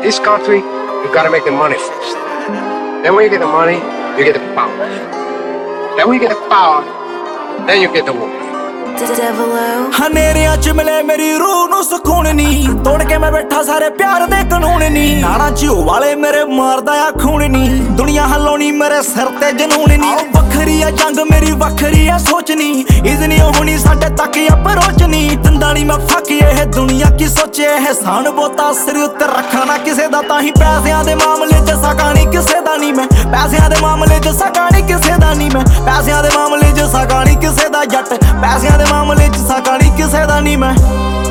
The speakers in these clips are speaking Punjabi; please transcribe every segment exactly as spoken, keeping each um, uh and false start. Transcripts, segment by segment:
This country, you gotta make the money first. Then when you get the money, you get the power. Then when you get the power, then you get the woman. ਹਨੇਰਿਆਂ ਚ ਮਿਲੇ ਮੇਰੀ ਰੂਹ ਨੂੰ ਸਕੂਨ ਨੀ, ਤੋੜ ਕੇ ਮੈਂ ਬੈਠਾ ਸਾਰੇ ਪਿਆਰ ਦੇ ਕਾਨੂੰਨ ਨੀ। ਨਾੜਾ ਝਿਓ ਵਾਲੇ ਮੇਰੇ ਮਾਰਦਾ ਆ ਖੂਨ ਨੀ, ਦੁਨੀਆ ਹਲਾਉਣੀ ਮੇਰੇ ਸਿਰ ਤੇ ਜਨੂਨ ਨੀ। ਵੱਖਰੀ ਆ ਜੰਗ ਮੇਰੀ ਵੱਖਰੀ ਆ ਸੋਚ ਨੀ, ਇਜ਼ਨੀ ਹੋਣੀ ਸਾਡੇ ਤੱਕ ਅਪਰੋਚ ਨੀ। ਦੰਦਾਂ ਨੀ ਮੈਂ ਫੱਕ ਇਹ ਦੁਨੀਆ ਕੀ ਸੋਚੇ, ਇਹਸਾਨ ਬੋਤਾ ਸਿਰ ਉੱਤੇ ਰੱਖਣਾ ਨਾ ਕਿਸੇ ਦਾ। ਤਾਂ ਹੀ ਪੈਸਿਆਂ ਦੇ ਮਾਮਲੇ ਚ ਸਕਾ ਨੀ ਕਿਸੇ ਦਾ ਨੀ ਮੈਂ, ਪੈਸਿਆਂ ਦੇ ਮਾਮਲੇ ਚ ਸਕਾ ਨੀ ਕਿਸੇ ਦਾ ਨੀ ਮੈਂ, ਪੈਸਿਆਂ ਦੇ ਮਾਮਲੇ ਚ ਸਕਾ ਨੀ ਕਿਸੇ ਦਾ ਜੱਟ, ਪੈਸਿਆਂ ਦੇ ਮਾਮਲੇ ਚ ਸਕਾ ਨੀ ਕਿਸੇ ਦਾ ਨੀ ਮੈਂ।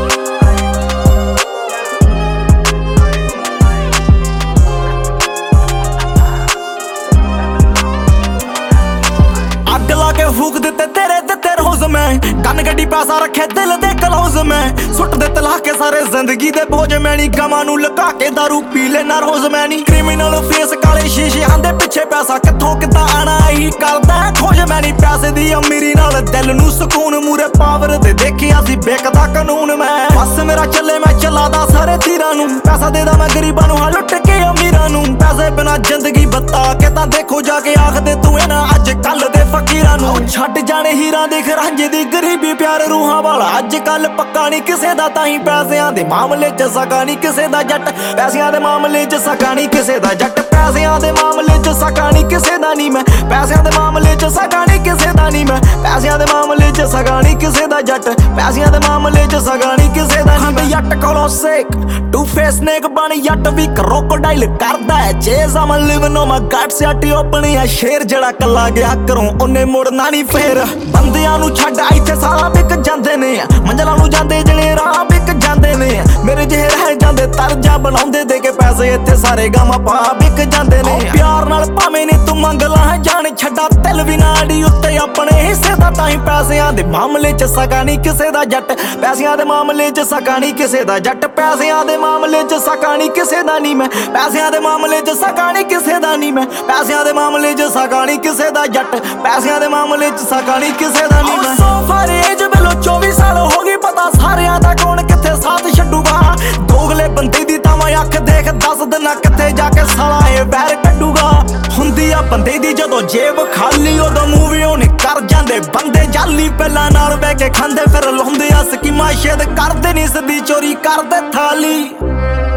ਅੱਗ ਲਾ ਕੇ ਫੂਕ ਦਿੱਤੇ ਤੇਰੇ ਦਿੱਤੇ ਰੋਜ਼ ਮੈਂ, ਕੰਨ ਗੱਡੀ ਪੈਸਾ ਰੱਖੇ ਦਿਲ ਦੇ ਕਲੋਜ਼ ਮੈਂ। ਸੁੱਟ ਦੇ ਤਲਾ ਕੇ ਸਾਰੇ ਜ਼ਿੰਦਗੀ ਦੇ ਬੋਝ ਮੈਂ ਨੀ, ਗਮਾਂ ਨੂੰ ਲੁਕਾ ਕੇ ਦਾਰੂ ਪੀ ਲੈਣਾ ਰੋਜ਼ ਮੈਂ ਨੀ। ਕ੍ਰਿਮੀਨਲ ਫੇਸ ਕਾਲੇ ਸ਼ੀਸ਼ਿਆਂ ਦੇ ਪਿੱਛੇ ਪੈਸਾ ਕਿੱਥੋਂ ਕਿੱਦਾਂ ਆਣਾ ਇਹੀ ਕਰਦਾ ਖੋਜ ਮੈਂ ਨੀ। ਪੈਸੇ ਦੀ ਅਮੀਰੀ ਨਾਲ ਦਿਲ ਨੂੰ ਸਕੂਨ, ਮੂਰੇ ਪਾਵਰ ਦੇ ਦੇਖਿਆ ਸੀ ਬੇਕਦਾ ਕਾਨੂੰਨ ਮੈਂ। ਬਸ ਮੇਰਾ ਚੱਲੇ ਮੈਂ ਚਲਾਦਾ ਸਾਰੇ ਤੀਰਾਂ ਨੂੰ, ਪੈਸਾ ਦੇਦਾ ਮੈਂ ਗਰੀਬਾਂ ਨੂੰ ਹਾਂ ਲੁੱਟ ਕੇ ਅਮੀਰਾਂ ਨੂੰ। ਪੈਸੇ ਬਿਨਾ ਜ਼ਿੰਦਗੀ ਬਤਾ ਕੇ ਤਾਂ ਦੇਖੋ ਜਾ ਕੇ ਆਖਦੇ ਤੂੰ ਇਹਨਾਂ ਅੱਜ ਕੱਲ ਦੇ ਫਕੀਰਾਂ ਨੂੰ। ਛੱਡ ਜਾਣੇ ਹੀਰਾਂ ਦੇਖ ਰਾਂਝੇ ਦੀ ਗਰੀਬੀ ਪਿਆਰ ਰੂਹਾਂ ਵਾਲਾ ਅੱਜ ਕੱਲ ਪੱਕਾ ਨੀ ਕਿਸੇ ਦਾ। ਤਾਂ ਹੀ ਪੈਸਿਆਂ ਦੇ ਮਾਮਲੇ ਚ ਸਕਾ ਨੀ ਕਿਸੇ ਦਾ ਜੱਟ, ਪੈਸਿਆਂ ਦੇ ਮਾਮਲੇ ਚ ਸਕਾ ਨੀ ਕਿਸੇ ਦਾ ਜੱਟ, ਪੈਸਿਆਂ ਦੇ ਮਾਮਲੇ ਚ ਸਕਾ ਨੀ ਕਿਸੇ ਦਾ ਨੀ ਮੈਂ, ਪੈਸਿਆਂ ਦੇ ਮਾਮਲੇ ਚ ਸਕਾ ਨੀ ਕਿਸੇ ਦਾ ਨੀ ਮੈਂ, ਪੈਸਿਆਂ ਦੇ ਮਾਮਲੇ ਚ ਸਕਾ ਨੀ ਕਿਸੇ ਦਾ ਜੱਟ, ਪੈਸਿਆਂ ਦੇ ਮਾਮਲੇ ਚ ਸਕਾ ਨੀ ਕਿਸੇ ਦਾ ਨੀ ਮੈਂ। ਜੱਟ ਕੋਲੋਂ ਸੇਕ ਟੂ ਫੇਸ ਨੇਕ ਬਣ ਜੱਟ ਵੀ ਕਰੋਕੋਡਾਈਲ ਕਰਦਾ ਹੈ ਚੇਜ਼। ਆਮ ਲਿਵਿੰਗ ਔਨ ਮਾਈ ਗਟਸ ਯਾਟੀ ਓਪਨ ਆ ਸ਼ੇਰ ਜਿਹੜਾ ਕੱਲਾ ਗਿਆ ਘਰੋਂ ਉਹਨੇ ਮੁੜਨਾ ਨੀ ਫੇਰ। ਬੰਦਿਆਂ ਨੂੰ ਛੱਡ ਇੱਥੇ ਸਾਰਾ ਵਿਕ ਜਾਂਦੇ ਨੇ, ਮੰਜ਼ਲਾਂ ਨੂੰ ਜਾਂਦੇ ਜਿਹੜੇ ਰਾਹ ਵਿਕ ਜਾਂਦੇ ਨੇ। ਮੇਰੇ ਜਿਹੇ ਰਹਿ ਜਾਂਦੇ ਤਰਜਾ ਬਣਾਉਂਦੇ ਦੇ ਕੇ ਪੈਸੇ ਇੱਥੇ ਸਾਰੇ ਗਾਵਾਂ ਪਾ ਵਿਕ ਜਾਂਦੇ ਨੇ। ਪਿਆਰ ਨਾਲ ਭਾਵੇਂ ਨੀ ਤੂੰ ਮੰਗ ਲਾ ਜਾਣ ਛੱਡਾ ਦਿਲ ਵੀ ਨਾ ਅੜੀ ਉੱਤੇ ਆਪਣੇ ਹਿੱਸੇ ਦਾ। ਤਾਂ ਹੀ ਪੈਸਿਆਂ ਦੇ ਮਾਮਲੇ ਚ ਸਕਾ ਨੀ ਕਿਸੇ ਦਾ ਜੱਟ, ਪੈਸਿਆਂ ਦੇ ਮਾਮਲੇ ਚ ਸਕਾ ਨੀ ਕਿਸੇ ਦਾ ਜੱਟ, ਪੈਸਿਆਂ ਦੇ ਮਾਮਲੇ ਚ ਸਕਾ ਨੀ ਕਿਸੇ ਦਾ ਨੀ ਮੈਂ, ਪੈਸਿਆਂ ਦੇ ਮਾਮਲੇ ਚ ਸਕਾ ਨੀ ਕਿਸੇ ਦਾ ਨੀ ਮੈਂ, ਪੈਸਿਆਂ ਦੇ ਮਾਮਲੇ ਚ ਸਕਾ ਨੀ ਕਿਸੇ ਦਾ ਜੱਟ, ਪੈਸਿਆਂ ਦੇ ਮਾਮਲੇ ਚ ਸਕਾ ਨੀ ਕਿਸੇ ਦਾ ਨੀ ਮੈਂ। ਸੋ ਫਰੇਜ ਬਿਲੋ ਚੌਵੀ ਸਾਲ ਹੋ ਗਈ ਪਤਾ ਸਾਰਿਆਂ ਦਾ ਕੌਣ ਕਿੱਥੇ ਸਾਥ ਛੱਡੂਗਾ। ਦੋਗਲੇ ਬੰਦੇ ਦੀ ਤਾਂ ਮੈਂ ਅੱਖ ਦੇਖ ਦੱਸ ਦਿਨਾ ਕਿੱਥੇ ਜਾ ਕੇ ਸਾਲਾ ਇਹ ਵੈਰ ਕੱਢੂਗਾ। ਹੁੰਦੀ ਆ ਬੰਦੇ ਦੀ ਜਦੋਂ ਜੇਬ ਖਾਲੀ ਉਦੋਂ ਮੂਵੀ ਉਹਨੇ ਕਰ ਜਾਂਦੇ ਬੰਦੇ ਜਾਲੀ। ਪਹਿਲਾਂ ਨਾਲ ਬਹਿ ਕੇ ਖਾਂਦੇ ਫਿਰ ਲਾਉਂਦੇ ਆ ਸਕੀਮਾਂ ਸ਼ੇਦ ਕਰਦੇ ਨੀ ਸਿੱਧੀ ਚੋਰੀ ਕਰਦੇ ਥਾਲੀ।